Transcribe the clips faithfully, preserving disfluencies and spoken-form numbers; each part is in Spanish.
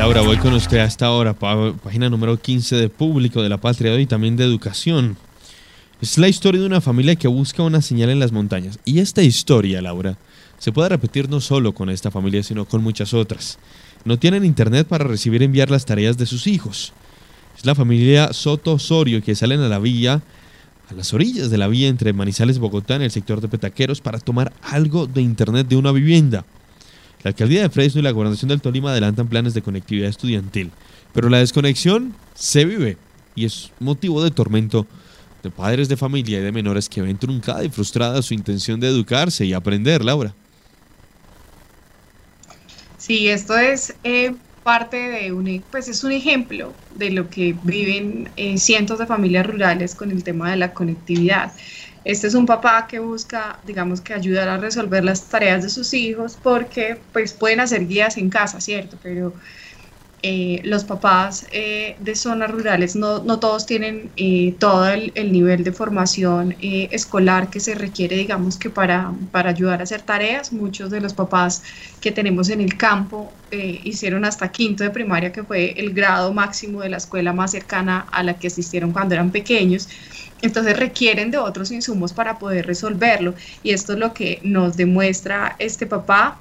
Laura, voy con usted hasta ahora, pá- página número quince de Público, de La Patria y también de Educación. Es la historia de una familia que busca una señal en las montañas. Y esta historia, Laura, se puede repetir no solo con esta familia, sino con muchas otras. No tienen internet para recibir y enviar las tareas de sus hijos. Es la familia Soto Osorio que salen a la vía, a las orillas de la vía entre Manizales y Bogotá, en el sector de Petaqueros, para tomar algo de internet de una vivienda. La alcaldía de Fresno y la gobernación del Tolima adelantan planes de conectividad estudiantil, pero la desconexión se vive y es motivo de tormento de padres de familia y de menores que ven truncada y frustrada su intención de educarse y aprender, Laura. Sí, esto es eh, parte de un, e- pues es un ejemplo de lo que viven eh, cientos de familias rurales con el tema de la conectividad. Este es un papá que busca, digamos, que ayudar a resolver las tareas de sus hijos porque pues pueden hacer guías en casa, ¿cierto? Pero eh, los papás eh, de zonas rurales no, no todos tienen eh, todo el, el nivel de formación eh, escolar que se requiere, digamos, que para, para ayudar a hacer tareas. Muchos de los papás que tenemos en el campo eh, hicieron hasta quinto de primaria, que fue el grado máximo de la escuela más cercana a la que asistieron cuando eran pequeños. Entonces requieren de otros insumos para poder resolverlo. Y esto es lo que nos demuestra este papá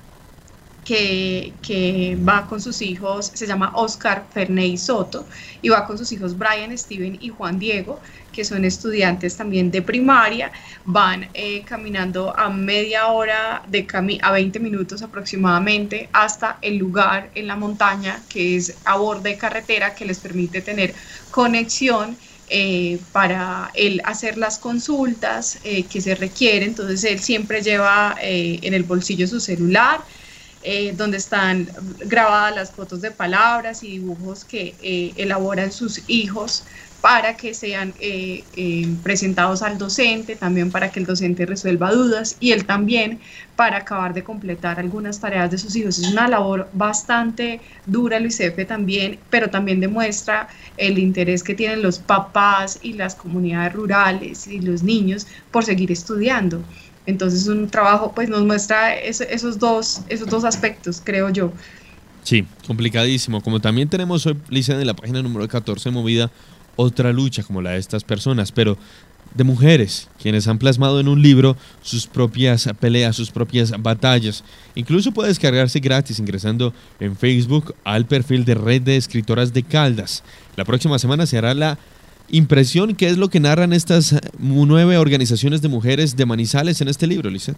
que, que va con sus hijos, se llama Oscar Ferney Soto, y va con sus hijos Brian, Steven y Juan Diego, que son estudiantes también de primaria. Van eh, caminando a media hora, de cami a veinte minutos aproximadamente, hasta el lugar en la montaña, que es a borde de carretera, que les permite tener conexión Eh, para él hacer las consultas eh, que se requieren. Entonces él siempre lleva eh, en el bolsillo su celular, eh, donde están grabadas las fotos de palabras y dibujos que eh, elaboran sus hijos para que sean eh, eh, presentados al docente, también para que el docente resuelva dudas y él también para acabar de completar algunas tareas de sus hijos. Es una labor bastante dura, el ICEFE también, pero también demuestra el interés que tienen los papás y las comunidades rurales y los niños por seguir estudiando. Entonces un trabajo pues nos muestra eso, esos, dos, esos dos aspectos, creo yo. Sí, complicadísimo. Como también tenemos hoy, Lisa, en la página número catorce, movida otra lucha como la de estas personas, pero de mujeres, quienes han plasmado en un libro sus propias peleas, sus propias batallas. Incluso puede descargarse gratis ingresando en Facebook al perfil de Red de Escritoras de Caldas. La próxima semana se hará la impresión. ¿Qué es lo que narran estas nueve organizaciones de mujeres de Manizales en este libro, Lisa?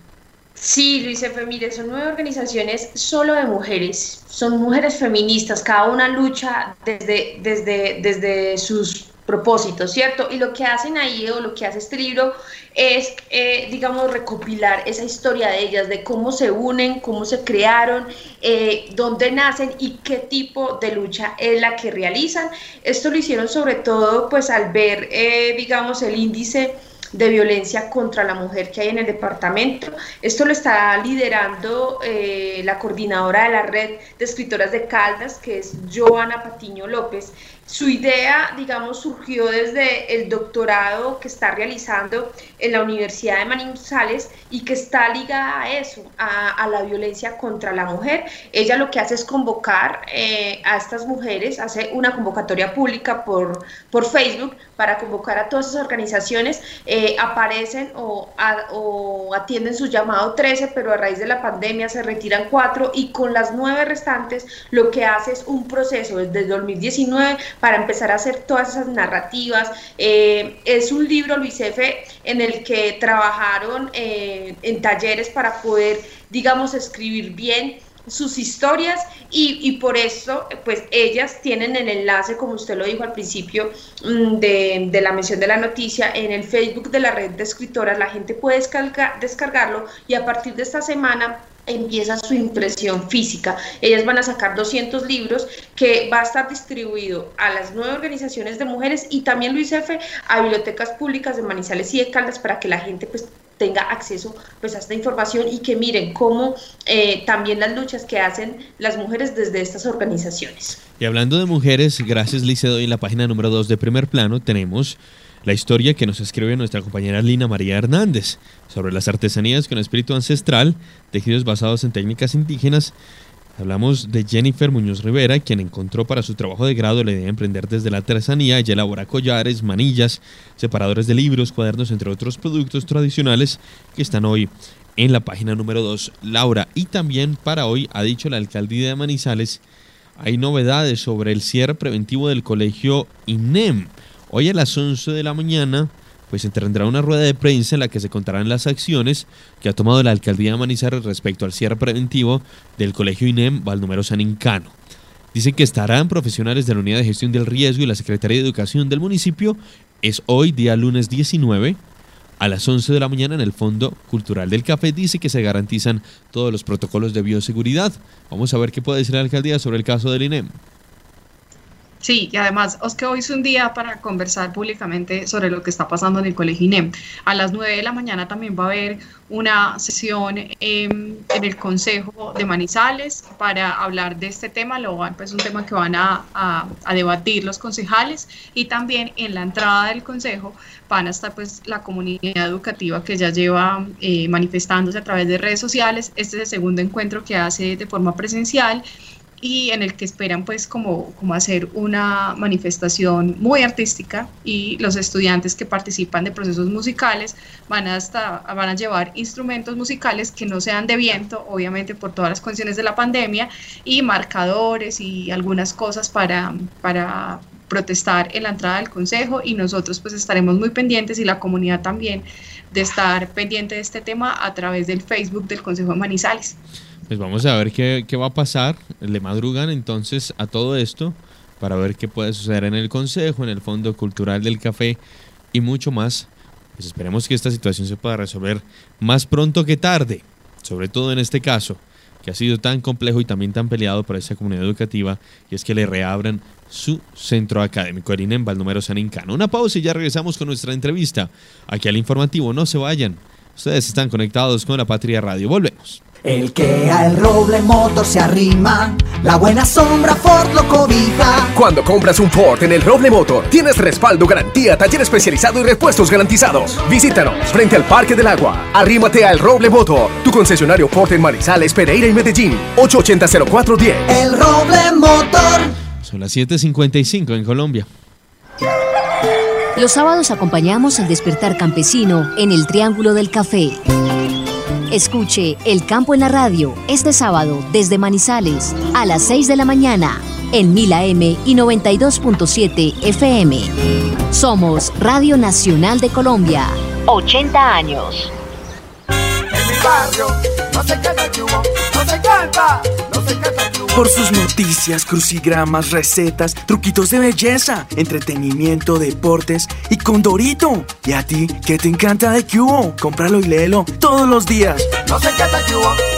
Sí, Luis Efe, mire, son nueve organizaciones solo de mujeres, son mujeres feministas, cada una lucha desde, desde, desde sus propósitos, ¿cierto? Y lo que hacen ahí, o lo que hace este libro, es, eh, digamos, recopilar esa historia de ellas, de cómo se unen, cómo se crearon, eh, dónde nacen y qué tipo de lucha es la que realizan. Esto lo hicieron sobre todo, pues, al ver, eh, digamos, el índice de violencia contra la mujer que hay en el departamento. Esto lo está liderando eh, la coordinadora de la Red de Escritoras de Caldas, que es Joana Patiño López. Su idea, digamos, surgió desde el doctorado que está realizando en la Universidad de Manizales y que está ligada a eso, a, a la violencia contra la mujer. Ella lo que hace es convocar eh, a estas mujeres, hace una convocatoria pública por, por Facebook para convocar a todas esas organizaciones. Eh, aparecen o, a, o atienden su llamado trece, pero a raíz de la pandemia se retiran cuatro y con las nueve restantes lo que hace es un proceso desde dos mil diecinueve para empezar a hacer todas esas narrativas. Eh, es un libro, Luis Efe, en el que trabajaron eh, en talleres para poder, digamos, escribir bien sus historias y, y por eso pues ellas tienen el enlace, como usted lo dijo al principio de, de la mención de la noticia, en el Facebook de la Red de Escritoras. La gente puede descargar, descargarlo y a partir de esta semana empieza su impresión física. Ellas van a sacar doscientos libros que va a estar distribuido a las nueve organizaciones de mujeres y también, Luis Efe, a bibliotecas públicas de Manizales y de Caldas para que la gente pues tenga acceso pues a esta información y que miren cómo eh, también las luchas que hacen las mujeres desde estas organizaciones. Y hablando de mujeres, gracias, Licedo, en la página número dos de Primer Plano tenemos la historia que nos escribe nuestra compañera Lina María Hernández sobre las artesanías con espíritu ancestral, tejidos basados en técnicas indígenas Hablamos de Jennifer Muñoz Rivera, quien encontró para su trabajo de grado la idea de emprender desde la artesanía. Ella elabora collares, manillas, separadores de libros, cuadernos, entre otros productos tradicionales que están hoy en la página número dos, Laura. Y también para hoy, ha dicho la alcaldía de Manizales, hay novedades sobre el cierre preventivo del colegio INEM. Hoy a las once de la mañana pues se tendrá una rueda de prensa en la que se contarán las acciones que ha tomado la alcaldía de Manizales respecto al cierre preventivo del colegio INEM Baldomero San Incano. Dice que estarán profesionales de la Unidad de Gestión del Riesgo y la Secretaría de Educación del municipio. Es hoy, día lunes diecinueve, a las once de la mañana en el Fondo Cultural del Café. Dice que se garantizan todos los protocolos de bioseguridad. Vamos a ver qué puede decir la alcaldía sobre el caso del INEM. Sí, y además, es que hoy es un día para conversar públicamente sobre lo que está pasando en el colegio INEM. A las nueve de la mañana también va a haber una sesión eh, en el Consejo de Manizales para hablar de este tema. Lo van, pues, un tema que van a, a, a debatir los concejales, y también en la entrada del Consejo van a estar pues la comunidad educativa que ya lleva eh, manifestándose a través de redes sociales. Este es el segundo encuentro que hace de forma presencial, y en el que esperan pues como, como hacer una manifestación muy artística, y los estudiantes que participan de procesos musicales van a, hasta, van a llevar instrumentos musicales que no sean de viento, obviamente por todas las condiciones de la pandemia, y marcadores y algunas cosas para, para protestar en la entrada del consejo. Y nosotros pues estaremos muy pendientes, y la comunidad también, de estar pendiente de este tema a través del Facebook del Consejo de Manizales. Pues vamos a ver qué, qué va a pasar. Le madrugan entonces a todo esto para ver qué puede suceder en el Consejo, en el Fondo Cultural del Café y mucho más. Pues esperemos que esta situación se pueda resolver más pronto que tarde, sobre todo en este caso, que ha sido tan complejo y también tan peleado para esa comunidad educativa, y es que le reabran su centro académico, el INEM Baldomero San Incano. Una pausa y ya regresamos con nuestra entrevista aquí al informativo. No se vayan, ustedes están conectados con La Patria Radio. Volvemos. El que al Roble Motor se arrima, la buena sombra Ford lo cobija. Cuando compras un Ford en el Roble Motor, tienes respaldo, garantía, taller especializado y repuestos garantizados. Visítanos frente al Parque del Agua. Arrímate al Roble Motor, tu concesionario Ford en Manizales, Pereira y Medellín. ocho ocho cero cero cuatro uno cero. El Roble Motor. Son las siete cincuenta y cinco en Colombia. Los sábados acompañamos el despertar campesino en el Triángulo del Café. Escuche El Campo en la Radio este sábado desde Manizales a las seis de la mañana en mil A M y noventa y dos punto siete F M. Somos Radio Nacional de Colombia. ochenta años. En mi barrio no se canta el yugo, no se canta, no se canta el yugo. Por sus noticias, crucigramas, recetas, truquitos de belleza, entretenimiento, deportes y Condorito. ¿Y a ti qué te encanta de Cubo? Cómpralo y léelo todos los días. No se canta el yugo.